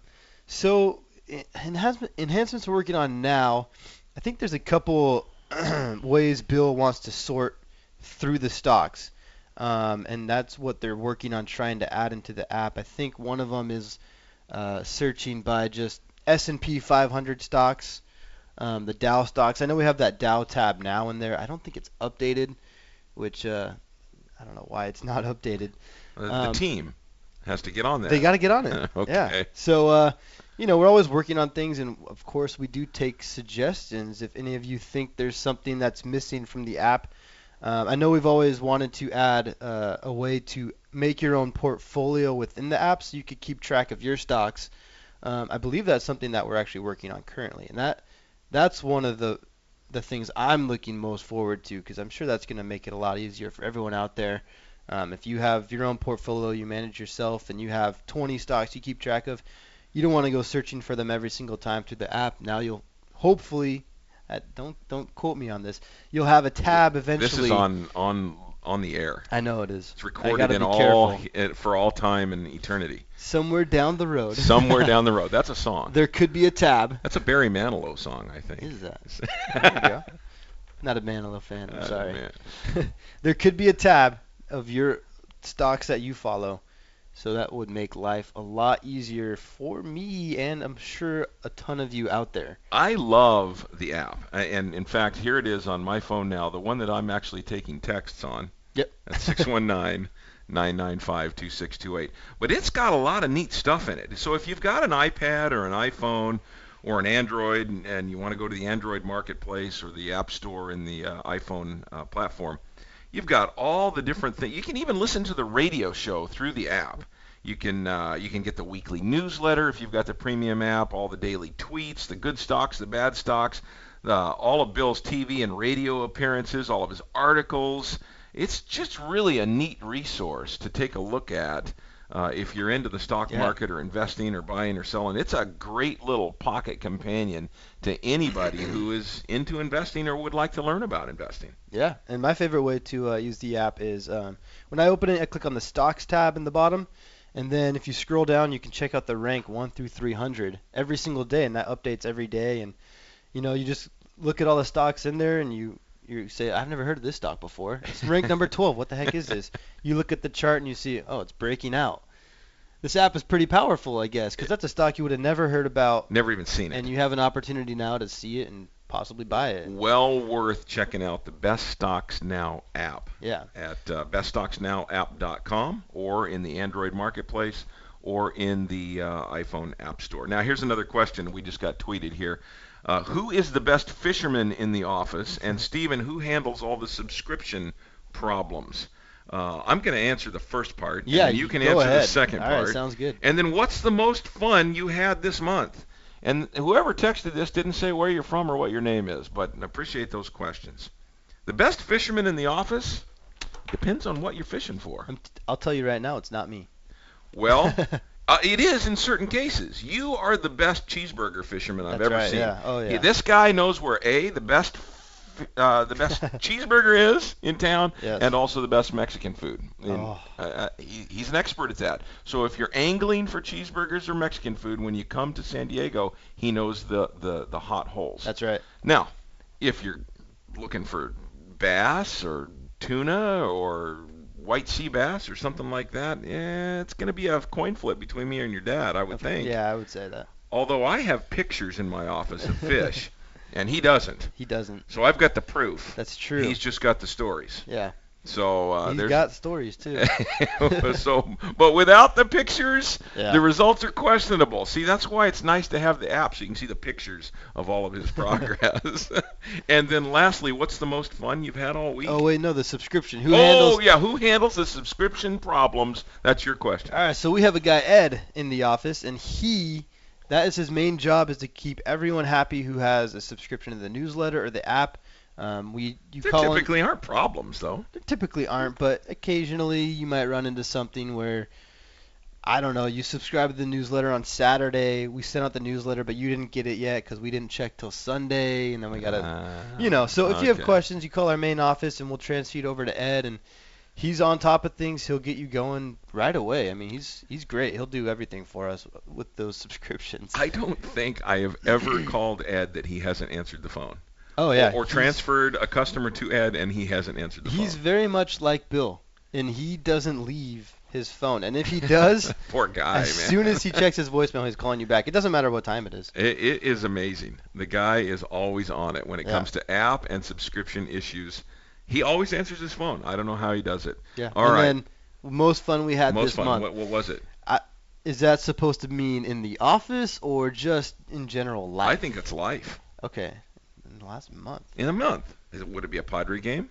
so e- enhancement, enhancements we're working on now, I think there's a couple ways Bill wants to sort through the stocks. Um, and that's what they're working on trying to add into the app. I think one of them is uh, searching by just S and P five hundred stocks, um, the Dow stocks. I know we have that Dow tab now in there. I don't think it's updated, which uh, I don't know why it's not updated. The, the um, team has to get on that. They got to get on it. Okay. Yeah. So, uh, you know, we're always working on things, and of course, we do take suggestions. If any of you think there's something that's missing from the app, um, I know we've always wanted to add uh, a way to make your own portfolio within the app, so you could keep track of your stocks. Um, I believe that's something that we're actually working on currently, and that that's one of the the things I'm looking most forward to, because I'm sure that's going to make it a lot easier for everyone out there. Um, if you have your own portfolio, you manage yourself, and you have twenty stocks you keep track of, you don't want to go searching for them every single time through the app. Now you'll hopefully, uh, don't don't quote me on this, you'll have a tab eventually. This is on on on the air. I know it is. It's I recorded gotta in be all careful. it, for all time and eternity. Somewhere down the road. Somewhere down the road. That's a song. There could be a tab. That's a Barry Manilow song, I think. Is that? There you go. Not a Manilow fan. I'm Uh, sorry. man. There could be a tab of your stocks that you follow, so that would make life a lot easier for me, and I'm sure a ton of you out there. I love the app, I- and in fact, here it is on my phone now, the one that I'm actually taking texts on. Yep. That's six one nine, nine nine five, two six two eight. But it's got a lot of neat stuff in it. So if you've got an iPad or an iPhone or an Android, and, and you want to go to the Android marketplace or the App Store in the uh, iPhone uh, platform, you've got all the different things. You can even listen to the radio show through the app. You can uh, you can get the weekly newsletter if you've got the premium app, all the daily tweets, the good stocks, the bad stocks, uh, all of Bill's T V and radio appearances, all of his articles. It's just really a neat resource to take a look at uh, if you're into the stock Yeah. market or investing or buying or selling. It's a great little pocket companion to anybody who is into investing or would like to learn about investing. Yeah, and my favorite way to uh, use the app is um, when I open it, I click on the stocks tab in the bottom, and then if you scroll down, you can check out the rank one through three hundred every single day, and that updates every day. And you know, you just look at all the stocks in there, and you you say, I've never heard of this stock before. It's ranked number twelve. What the heck is this? You look at the chart and you see, oh, it's breaking out. This app is pretty powerful, I guess, because that's a stock you would have never heard about. Never even seen it. And you have an opportunity now to see it and possibly buy it. Well worth checking out the Best Stocks Now app. Yeah. At uh, best stocks now app dot com or in the Android marketplace or in the uh, iPhone App Store. Now, here's another question we just got tweeted here. Uh, who is the best fisherman in the office? And, Stephen, who handles all the subscription problems? Uh, I'm going to answer the first part. Yeah, and you can go answer ahead. the second all part. Right, sounds good. And then what's the most fun you had this month? And whoever texted this didn't say where you're from or what your name is, but I appreciate those questions. The best fisherman in the office depends on what you're fishing for. I'm t- I'll tell you right now, it's not me. Well, uh, it is in certain cases. You are the best cheeseburger fisherman I've That's ever right, seen. yeah. Oh, yeah. This guy knows where A, the best uh, the best cheeseburger is in town, Yes. and also the best Mexican food. And, Oh. uh, he, he's an expert at that. So if you're angling for cheeseburgers or Mexican food, when you come to San Diego, he knows the, the, the hot holes. That's right. Now, if you're looking for bass or tuna or white sea bass or something like that, yeah, it's going to be a coin flip between me and your dad, I would think. Yeah, I would say that. Although I have pictures in my office of fish, and he doesn't. He doesn't. So I've got the proof. That's true. He's just got the stories. Yeah. So uh, He's there's got stories, too. so, but without the pictures, Yeah. the results are questionable. See, that's why it's nice to have the app so you can see the pictures of all of his progress. And then lastly, what's the most fun you've had all week? Oh, wait, no, the subscription. Who oh, handles... yeah, who handles the subscription problems? That's your question. All right, so we have a guy, Ed, in the office, and he... That is his main job, is to keep everyone happy who has a subscription to the newsletter or the app. Um, we you There call typically in, aren't problems, though. there typically aren't, but occasionally you might run into something where, I don't know, you subscribe to the newsletter on Saturday, we sent out the newsletter, but you didn't get it yet because we didn't check till Sunday, and then we got to, Uh, you know. So if you have okay. questions, you call our main office, and we'll transfer over to Ed, and he's on top of things. He'll get you going right away. I mean, he's he's great. He'll do everything for us with those subscriptions. I don't think I have ever called Ed that he hasn't answered the phone. Oh yeah, Or, or he's- transferred a customer to Ed and he hasn't answered the He's phone. very much like Bill, and he doesn't leave his phone. And if he does, Poor guy, as man. soon as he checks his voicemail, he's calling you back. It doesn't matter what time it is. It, it is amazing. The guy is always on it when it Yeah. comes to app and subscription issues. He always answers his phone. I don't know how he does it. Yeah. All and right. then most fun we had Most this fun. month. What, what was it? Is that supposed to mean in the office or just in general life? I think it's life. Okay. In the last month. In a month. Is it, would it be a Padre game?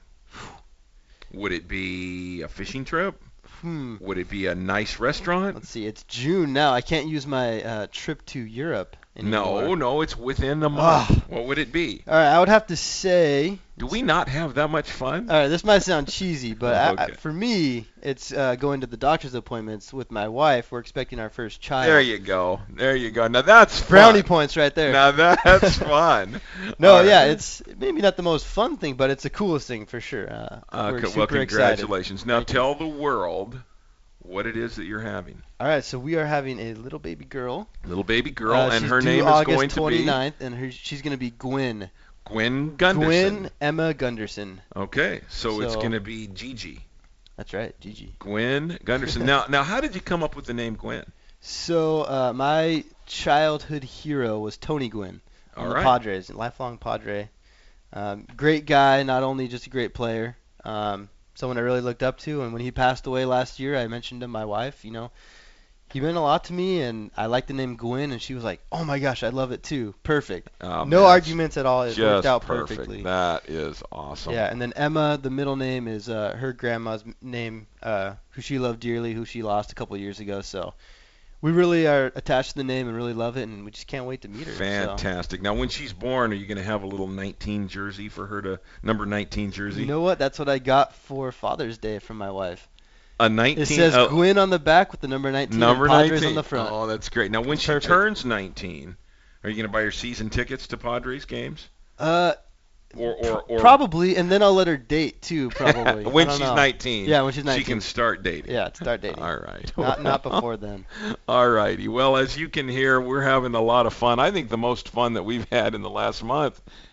Would it be a fishing trip? Hmm. Would it be a nice restaurant? Let's see. It's June now. I can't use my uh, trip to Europe anymore. No, no, it's within a month. Ah. What would it be? All right. I would have to say. Do we not have that much fun? All right, this might sound cheesy, but I, I, Okay. for me, it's uh, going to the doctor's appointments with my wife. We're expecting our first child. There you go. There you go. Now that's Brownie fun. points right there. Now that's fun. no, All right. yeah, it's maybe not the most fun thing, but it's the coolest thing for sure. Uh, Uh, we're co- super well, excited. congratulations. Now Thank you. tell the world what it is that you're having. All right, so we are having a little baby girl. Little baby girl, Uh, and she's her due name August is going to be twenty-ninth, and her, she's going to be Gwen. Gwen Gunderson. Gwen Emma Gunderson. Okay, so, it's So- going to be Gigi. That's right, Gigi. Gwen Gunderson. now, now, how did you come up with the name Gwen? So uh, my childhood hero was Tony Gwynn on All the right. Padres, lifelong Padre. Um, great guy, not only just a great player, um, someone I really looked up to. And when he passed away last year, I mentioned to my wife, you know, he meant a lot to me, and I liked the name Gwen, and she was like, "Oh my gosh, I love it too. Perfect. Oh, no man, arguments at all. It Just worked out perfect. perfectly." That is awesome. Yeah, and then Emma, the middle name is uh, her grandma's m- name, uh, who she loved dearly, who she lost a couple years ago. So we really are attached to the name and really love it, and we just can't wait to meet her. So. Fantastic. Now, when she's born, are you going to have a little nineteen jersey for her to number nineteen jersey? You know what? That's what I got for Father's Day from my wife. a nineteen. It says oh, Gwen on the back with the number nineteen number and Padres nineteen on the front. Oh, that's great. Now, when It's she perfect. turns nineteen, are you going to buy her season tickets to Padres games? Uh, Or, or, or probably, and then I'll let her date too. Probably when I don't she's know. nineteen. Yeah, when she's nineteen. She can start dating. Yeah, start dating. All right. Not not before then. All righty. Well, as you can hear, we're having a lot of fun. I think the most fun that we've had in the last month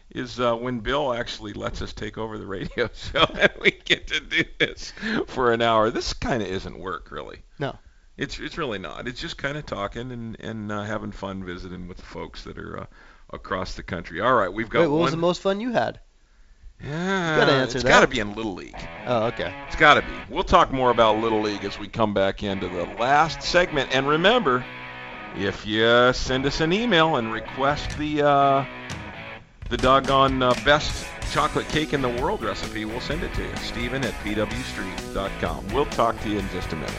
is uh, when Bill actually lets us take over the radio show and we get to do this for an hour. This kind of isn't work, really. No. It's it's really not. It's just kind of talking and, and uh, having fun visiting with the folks that are uh, across the country. All right, we've got Wait, what one. was the most fun you had? Yeah, you gotta answer it's that. got to be in Little League. Oh, okay. It's got to be. We'll talk more about Little League as we come back into the last segment. And remember, if you send us an email and request the uh, the doggone uh, best chocolate cake in the world recipe, we'll send it to you. Stephen at p w street dot com. We'll talk to you in just a minute.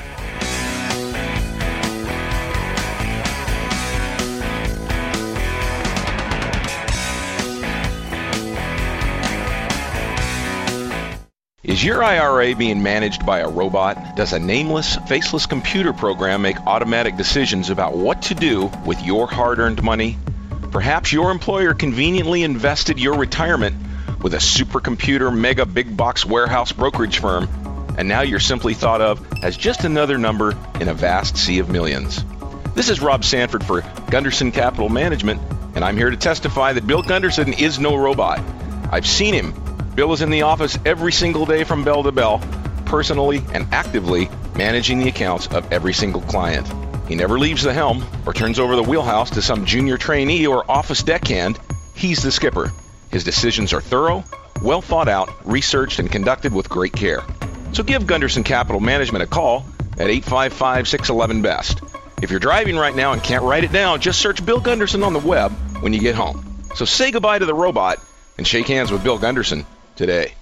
Is your I R A being managed by a robot? Does a nameless, faceless computer program make automatic decisions about what to do with your hard-earned money? Perhaps your employer conveniently invested your retirement with a supercomputer mega big box warehouse brokerage firm, and now you're simply thought of as just another number in a vast sea of millions. This is Rob Sanford for Gunderson Capital Management, and I'm here to testify that Bill Gunderson is no robot. I've seen him. Bill is in the office every single day from bell to bell, personally and actively managing the accounts of every single client. He never leaves the helm or turns over the wheelhouse to some junior trainee or office deckhand. He's the skipper. His decisions are thorough, well thought out, researched, and conducted with great care. So give Gunderson Capital Management a call at eight five five, six one one, B E S T. If you're driving right now and can't write it down, just search Bill Gunderson on the web when you get home. So say goodbye to the robot and shake hands with Bill Gunderson today.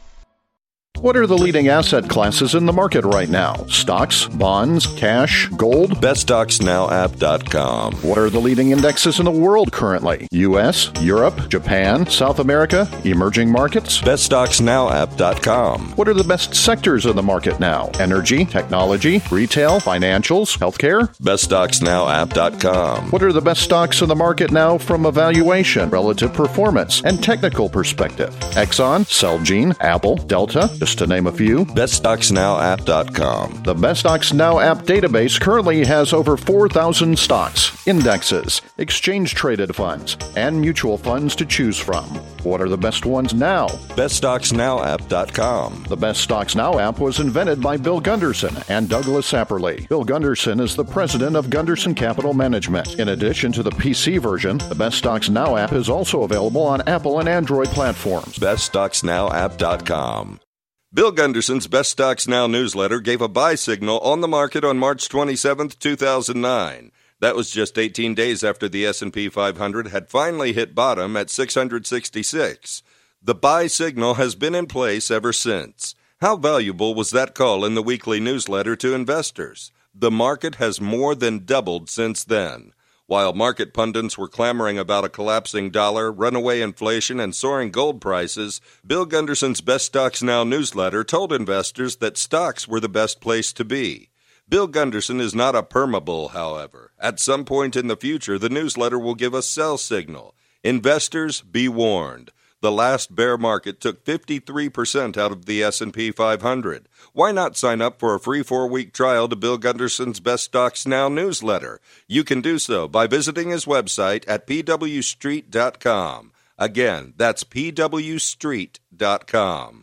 What are the leading asset classes in the market right now? Stocks, bonds, cash, gold? best stocks now app dot com. What are the leading indexes in the world currently? U S, Europe, Japan, South America, emerging markets? best stocks now app dot com. What are the best sectors in the market now? Energy, technology, retail, financials, healthcare? best stocks now app dot com. What are the best stocks in the market now from a valuation, relative performance, and technical perspective? Exxon, Celgene, Apple, Delta, just to name a few. best stocks now app dot com. The Best Stocks Now app database currently has over four thousand stocks, indexes, exchange-traded funds, and mutual funds to choose from. What are the best ones now? best stocks now app dot com. The Best Stocks Now app was invented by Bill Gunderson and Douglas Sapperly. Bill Gunderson is the president of Gunderson Capital Management. In addition to the P C version, the Best Stocks Now app is also available on Apple and Android platforms. best stocks now app dot com. Bill Gunderson's Best Stocks Now newsletter gave a buy signal on the market on March twenty-seventh, two thousand nine. That was just eighteen days after the S and P five hundred had finally hit bottom at six hundred sixty-six. The buy signal has been in place ever since. How valuable was that call in the weekly newsletter to investors? The market has more than doubled since then. While market pundits were clamoring about a collapsing dollar, runaway inflation, and soaring gold prices, Bill Gunderson's Best Stocks Now newsletter told investors that stocks were the best place to be. Bill Gunderson is not a permabull, however. At some point in the future, the newsletter will give a sell signal. Investors, be warned. The last bear market took fifty-three percent out of the S and P five hundred. Why not sign up for a free four-week trial to Bill Gunderson's Best Stocks Now newsletter? You can do so by visiting his website at p w street dot com. Again, that's p w street dot com.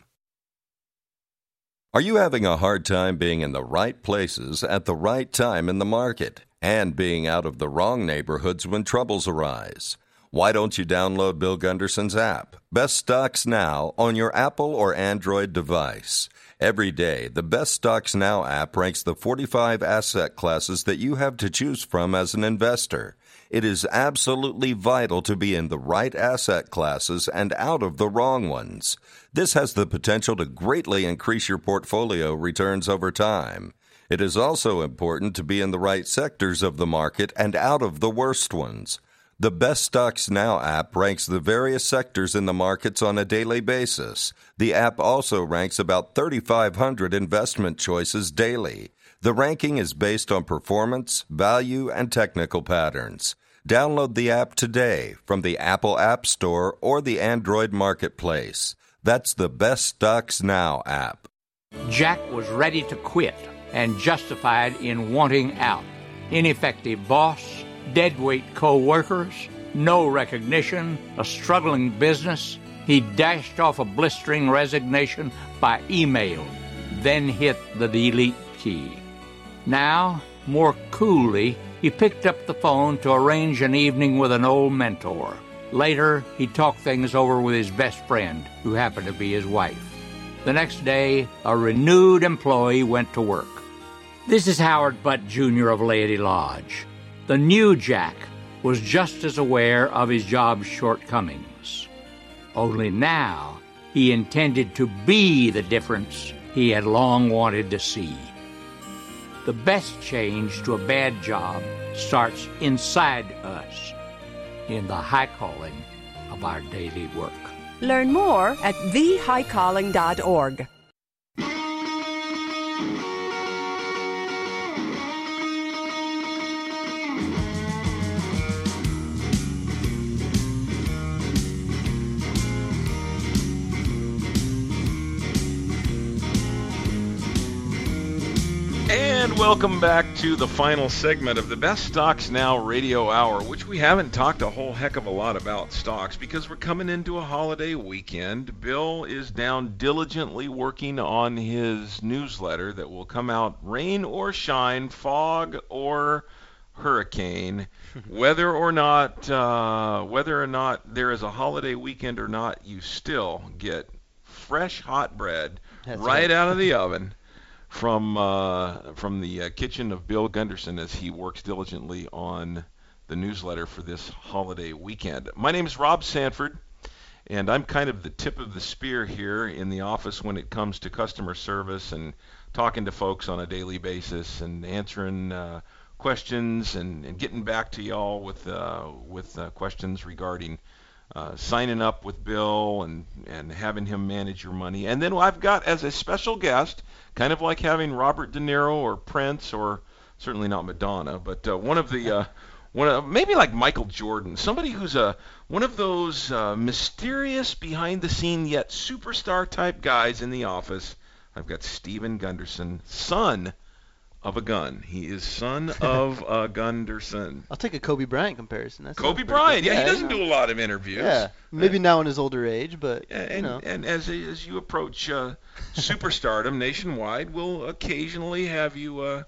Are you having a hard time being in the right places at the right time in the market and being out of the wrong neighborhoods when troubles arise? Why don't you download Bill Gunderson's app, Best Stocks Now, on your Apple or Android device? Every day, the Best Stocks Now app ranks the forty-five asset classes that you have to choose from as an investor. It is absolutely vital to be in the right asset classes and out of the wrong ones. This has the potential to greatly increase your portfolio returns over time. It is also important to be in the right sectors of the market and out of the worst ones. The Best Stocks Now app ranks the various sectors in the markets on a daily basis. The app also ranks about thirty-five hundred investment choices daily. The ranking is based on performance, value, and technical patterns. Download the app today from the Apple App Store or the Android Marketplace. That's the Best Stocks Now app. Jack was ready to quit and justified in wanting out. Ineffective boss, deadweight co-workers, no recognition, a struggling business, he dashed off a blistering resignation by email, then hit the delete key. Now, more coolly, he picked up the phone to arrange an evening with an old mentor. Later, he talked things over with his best friend, who happened to be his wife. The next day, a renewed employee went to work. This is Howard Butt, Junior of Laity Lodge. The new Jack was just as aware of his job's shortcomings. Only now, he intended to be the difference he had long wanted to see. The best change to a bad job starts inside us, in the high calling of our daily work. Learn more at the high calling dot org. And welcome back to the final segment of the Best Stocks Now Radio Hour, which we haven't talked a whole heck of a lot about stocks because we're coming into a holiday weekend. Bill is down diligently working on his newsletter that will come out rain or shine, fog or hurricane, whether or not uh, whether or not there is a holiday weekend or not, you still get fresh hot bread That's right right. out of the oven from uh, from the uh, kitchen of Bill Gunderson as he works diligently on the newsletter for this holiday weekend. My name is Rob Sanford, and I'm kind of the tip of the spear here in the office when it comes to customer service and talking to folks on a daily basis and answering uh, questions and, and getting back to y'all with uh, with uh, questions regarding Uh, signing up with Bill and, and having him manage your money. And then I've got as a special guest, kind of like having Robert De Niro or Prince or certainly not Madonna, but uh, one of the, uh, one of, maybe like Michael Jordan, somebody who's a one of those uh, mysterious behind-the-scene yet superstar type guys in the office. I've got Stephen Gunderson, son of a gun. He is son of a Gunderson. I'll take a Kobe Bryant comparison. That's Kobe pretty Bryant, good. yeah, he you doesn't know. do a lot of interviews. Yeah, maybe now in his older age, but And, you know. and as as you approach uh, superstardom nationwide, we'll occasionally have you uh,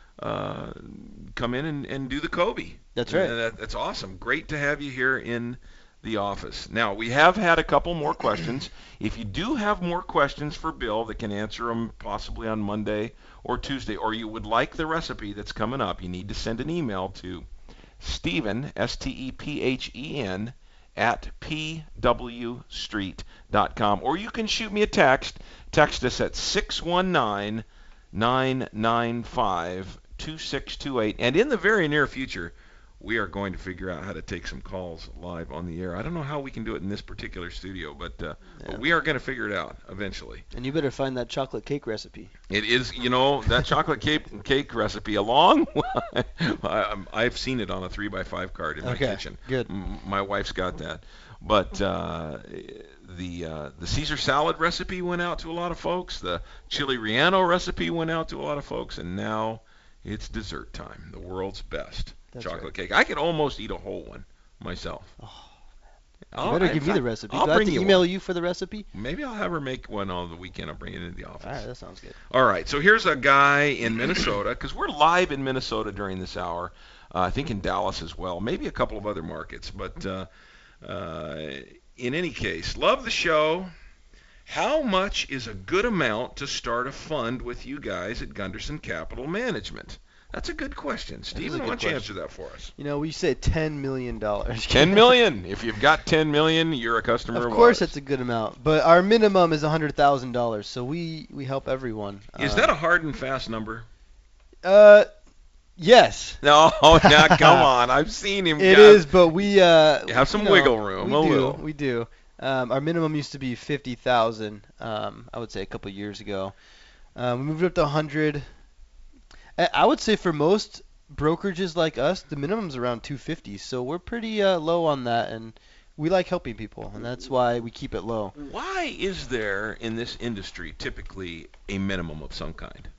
uh, come in and, and do the Kobe. That's right. And that, that's awesome. Great to have you here in the office. Now, we have had a couple more questions. If you do have more questions for Bill that can answer them possibly on Monday or Tuesday, or you would like the recipe that's coming up, you need to send an email to Stephen, S T E P H E N, at p w street dot com. Or you can shoot me a text. Text us at six one nine, nine nine five, two six two eight. And in the very near future, we are going to figure out how to take some calls live on the air. I don't know how we can do it in this particular studio, but, uh, Yeah. but we are going to figure it out eventually. And you better find that chocolate cake recipe. It is, you know, that chocolate cake cake recipe along. I, I've seen it on a three by five card in my Okay, kitchen. good. M- My wife's got that. But uh, the uh, the Caesar salad recipe went out to a lot of folks. The chili relleno recipe went out to a lot of folks, and now it's dessert time. The world's best That's chocolate right. cake. I could almost eat a whole one myself. You I'll- better in give me the fact, recipe. I'll Do I have bring to you email one. you for the recipe? Maybe I'll have her make one on the weekend. I'll bring it into the office. All right, that sounds good. All right, so here's a guy in Minnesota, because we're live in Minnesota during this hour. Uh, I think in Dallas as well, maybe a couple of other markets. But uh, uh, in any case, love the show. How much is a good amount to start a fund with you guys at Gunderson Capital Management? That's a good question. Stephen, a why don't good you question. answer that for us? You know, we said ten million dollars. ten million. If you've got ten million, you're a customer of Of course, ours. it's a good amount, but our minimum is one hundred thousand dollars, so we we help everyone. Is Uh, that a hard and fast number? Uh, yes. No, now come on. I've seen him. It guys. is, but we uh Have some you know, wiggle room, We a do. little. We do. Um, our minimum used to be fifty thousand. Um, I would say a couple years ago. Um, we moved up to one hundred. I I would say for most brokerages like us, the minimum's around two fifty. So we're pretty uh, low on that, and we like helping people, and that's why we keep it low. Why is there in this industry typically a minimum of some kind?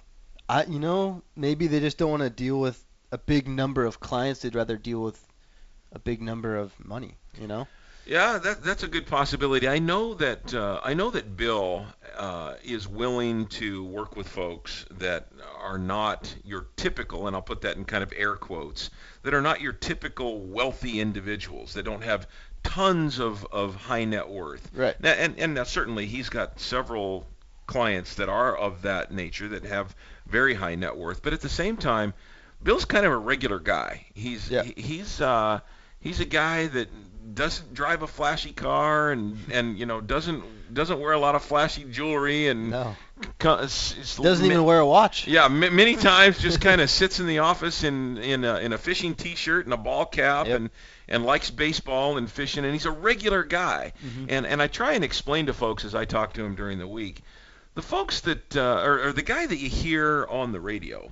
I, you know, maybe they just don't want to deal with a big number of clients. They'd rather deal with a big number of money, you know? Yeah, that that's a good possibility. I know that uh, I know that Bill uh, is willing to work with folks that are not your typical, and I'll put that in kind of air quotes, that are not your typical wealthy individuals that don't have tons of, of high net worth. Right. Now, and and now certainly he's got several clients that are of that nature that have very high net worth, but at the same time, Bill's kind of a regular guy. He's yeah. he, he's uh, he's a guy that doesn't drive a flashy car and, and you know doesn't doesn't wear a lot of flashy jewelry and no. co- it's, it's doesn't ma- even wear a watch. Yeah, m- many times just kind of sits in the office in in a, in a fishing T-shirt and a ball cap yep. and and likes baseball and fishing, and he's a regular guy. Mm-hmm. And and I try and explain to folks as I talk to him during the week, the folks that uh, or, or the guy that you hear on the radio.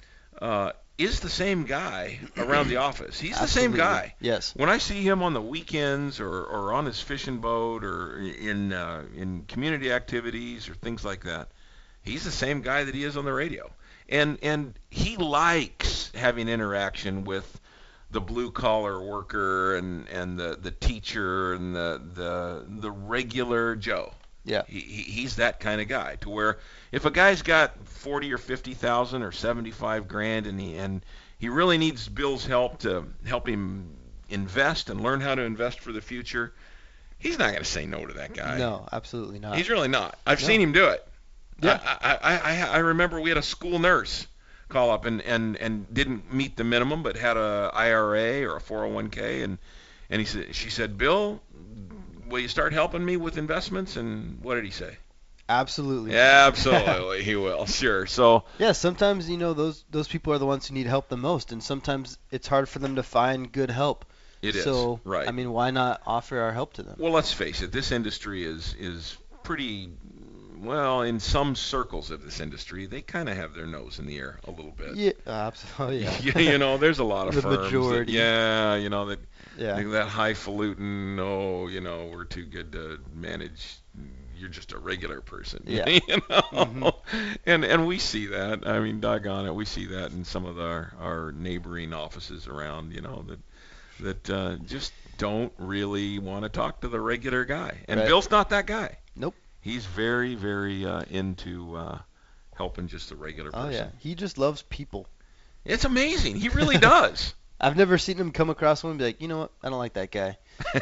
Uh, is the same guy around the office. He's Absolutely. the same guy. Yes. When I see him on the weekends or, or on his fishing boat or in uh, in community activities or things like that, he's the same guy that he is on the radio. And and he likes having interaction with the blue collar worker and, and the, the teacher and the the the regular Joe. Yeah. He, he he's that kind of guy to where if a guy's got forty or fifty thousand or seventy-five grand and he and he really needs Bill's help to help him invest and learn how to invest for the future, he's not going to say no to that guy. No, absolutely not. He's really not. I've no. seen him do it. Yeah. I, I, I I remember we had a school nurse call up and, and, and didn't meet the minimum but had a I R A or a four oh one k and and he said she said, "Bill, will you start helping me with investments?" And what did he say? Absolutely. Yeah, absolutely, he will. Sure. So. Yeah, sometimes you know those those people are the ones who need help the most, and sometimes it's hard for them to find good help. It is. So, right. I mean, why not offer our help to them? Well, let's face it. This industry is is pretty. Well, in some circles of this industry, they kind of have their nose in the air a little bit. Yeah, absolutely. Yeah. yeah, you know, there's a lot of the firms. majority. That, yeah, you know that. Yeah. That highfalutin. Oh, you know, we're too good to manage. You're just a regular person. Yeah. you know. Mm-hmm. And and we see that. I mean, doggone it, we see that in some of our our neighboring offices around. You know that that uh, just don't really want to talk to the regular guy. And right. Bill's not that guy. Nope. He's very, very uh, into uh, helping just the regular person. Oh, yeah. He just loves people. It's amazing. He really does. I've never seen him come across one and be like, you know what, I don't like that guy.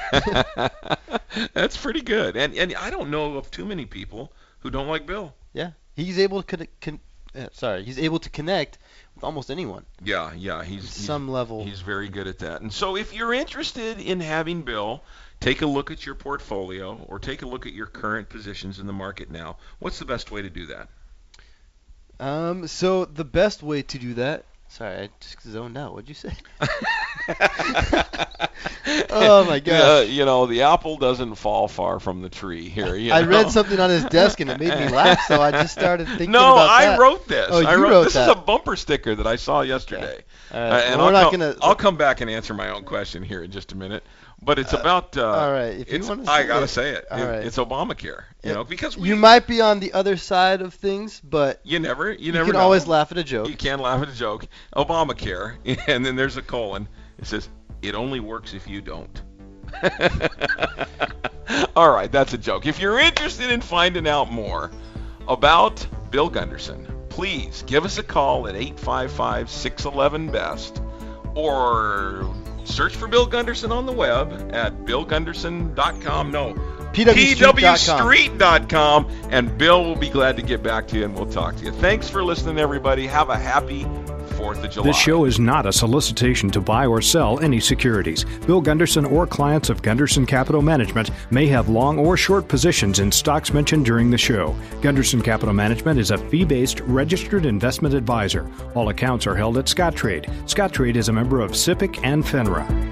That's pretty good. And and I don't know of too many people who don't like Bill. Yeah. He's able to con- con- uh, sorry, he's able to connect with almost anyone. Yeah, yeah, he's, he's some level. He's very good at that. And so if you're interested in having Bill take a look at your portfolio or take a look at your current positions in the market now, what's the best way to do that? Um, so the best way to do that. Sorry, I just zoned out. What'd you say? Oh my gosh. Uh, you know, the apple doesn't fall far from the tree here. You I know? read something on his desk and it made me laugh, so I just started thinking no, about I that. wrote this. Oh, you I wrote, wrote this that. is a bumper sticker that I saw yesterday. Okay. All right. Uh, and well, we're I'll not come, gonna. I'll come back and answer my own question here in just a minute. But it's Uh, about. Uh, all right. If you it's, want to I say gotta it. say it. All it right. It's Obamacare. You Yeah. know, because we, You might be on the other side of things, but You never. You, you never. can know. always laugh at a joke. You can laugh at a joke. Obamacare, and then there's a colon. It says it only works if you don't. All right, that's a joke. If you're interested in finding out more about Bill Gunderson, please give us a call at eight five five, six one one, B E S T or search for Bill Gunderson on the web at bill gunderson dot com. No, P W street dot com, and Bill will be glad to get back to you and we'll talk to you. Thanks for listening, everybody. Have a happy fourth of July. This show is not a solicitation to buy or sell any securities. Bill Gunderson or clients of Gunderson Capital Management may have long or short positions in stocks mentioned during the show. Gunderson Capital Management is a fee-based registered investment advisor. All accounts are held at Scottrade. Scottrade is a member of SIPC and FINRA.